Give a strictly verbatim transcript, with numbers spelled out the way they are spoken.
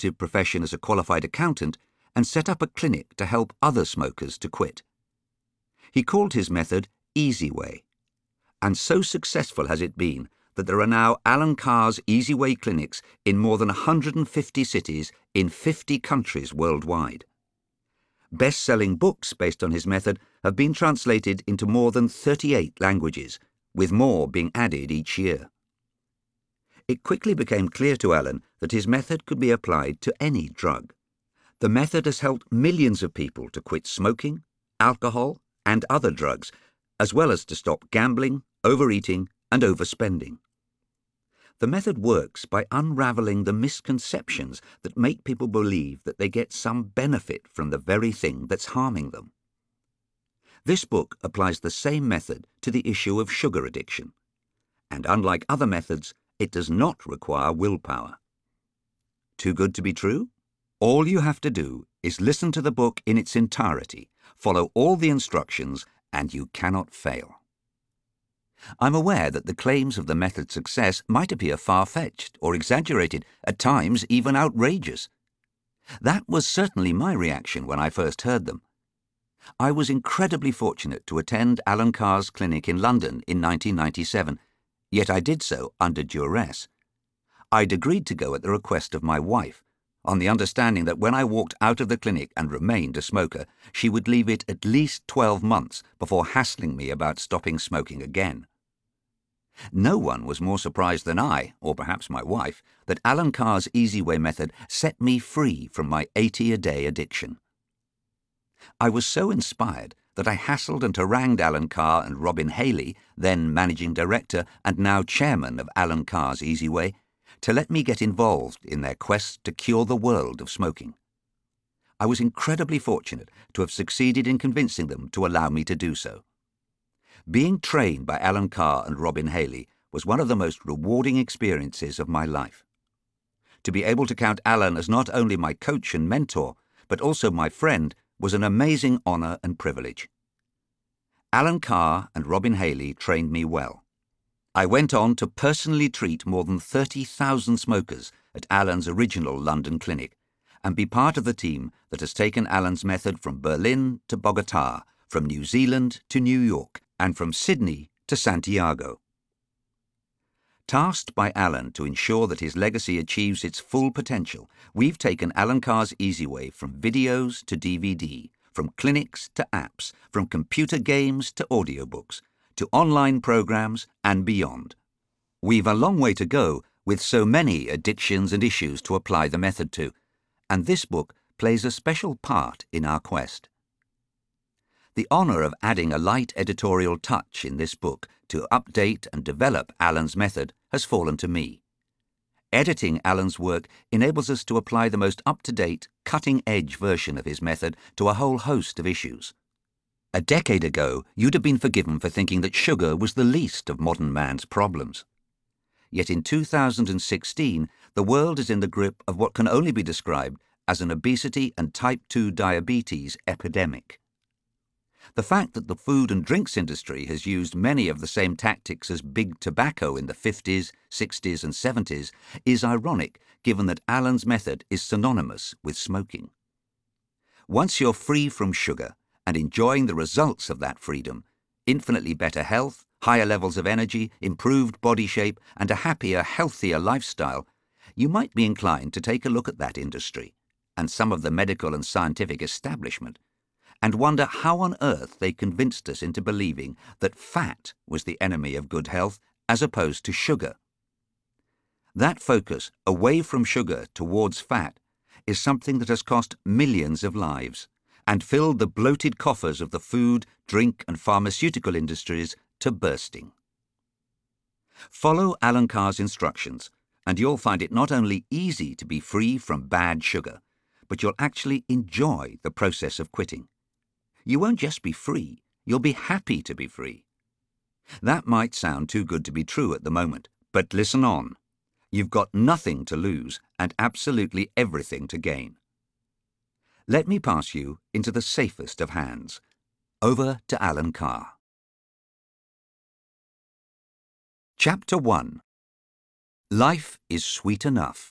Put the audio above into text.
active profession as a qualified accountant and set up a clinic to help other smokers to quit. He called his method Easy Way, and so successful has it been that there are now Alan Carr's Easy Way clinics in more than one hundred fifty cities in fifty countries worldwide. Best-selling books based on his method have been translated into more than thirty-eight languages, with more being added each year. It quickly became clear to Alan that his method could be applied to any drug. The method has helped millions of people to quit smoking, alcohol, and other drugs, as well as to stop gambling, overeating, and overspending. The method works by unraveling the misconceptions that make people believe that they get some benefit from the very thing that's harming them. This book applies the same method to the issue of sugar addiction, and unlike other methods, it does not require willpower. Too good to be true? All you have to do is listen to the book in its entirety, follow all the instructions, and you cannot fail. I'm aware that the claims of the method's success might appear far-fetched or exaggerated, at times even outrageous. That was certainly my reaction when I first heard them. I was incredibly fortunate to attend Alan Carr's clinic in London in nineteen ninety-seven, yet I did so under duress. I'd agreed to go at the request of my wife, on the understanding that when I walked out of the clinic and remained a smoker, she would leave it at least twelve months before hassling me about stopping smoking again. No one was more surprised than I, or perhaps my wife, that Alan Carr's Easy Way method set me free from my eighty-a-day addiction. I was so inspired that I hassled and harangued Alan Carr and Robin Haley, then managing director and now chairman of Alan Carr's Easy Way, to let me get involved in their quest to cure the world of smoking. I was incredibly fortunate to have succeeded in convincing them to allow me to do so. Being trained by Alan Carr and Robin Haley was one of the most rewarding experiences of my life. To be able to count Alan as not only my coach and mentor, but also my friend, was an amazing honour and privilege. Alan Carr and Robin Haley trained me well. I went on to personally treat more than thirty thousand smokers at Alan's original London clinic, and be part of the team that has taken Alan's method from Berlin to Bogota, from New Zealand to New York, and from Sydney to Santiago. Tasked by Alan to ensure that his legacy achieves its full potential, we've taken Alan Carr's Easy Way from videos to D V D, from clinics to apps, from computer games to audiobooks, to online programs and beyond. We've a long way to go with so many addictions and issues to apply the method to, and this book plays a special part in our quest. The honour of adding a light editorial touch in this book to update and develop Alan's method has fallen to me. Editing Alan's work enables us to apply the most up-to-date, cutting-edge version of his method to a whole host of issues. A decade ago, you'd have been forgiven for thinking that sugar was the least of modern man's problems. Yet in two thousand sixteen, the world is in the grip of what can only be described as an obesity and type two diabetes epidemic. The fact that the food and drinks industry has used many of the same tactics as big tobacco in the fifties, sixties and seventies is ironic, given that Alan's method is synonymous with smoking. Once you're free from sugar and enjoying the results of that freedom, infinitely better health, higher levels of energy, improved body shape, and a happier, healthier lifestyle, you might be inclined to take a look at that industry and some of the medical and scientific establishment, and wonder how on earth they convinced us into believing that fat was the enemy of good health as opposed to sugar. That focus away from sugar towards fat is something that has cost millions of lives and filled the bloated coffers of the food, drink and pharmaceutical industries to bursting. Follow Alan Carr's instructions and you'll find it not only easy to be free from bad sugar, but you'll actually enjoy the process of quitting. You won't just be free, you'll be happy to be free. That might sound too good to be true at the moment, but listen on. You've got nothing to lose and absolutely everything to gain. Let me pass you into the safest of hands. Over to Alan Carr. Chapter one. Life is sweet enough.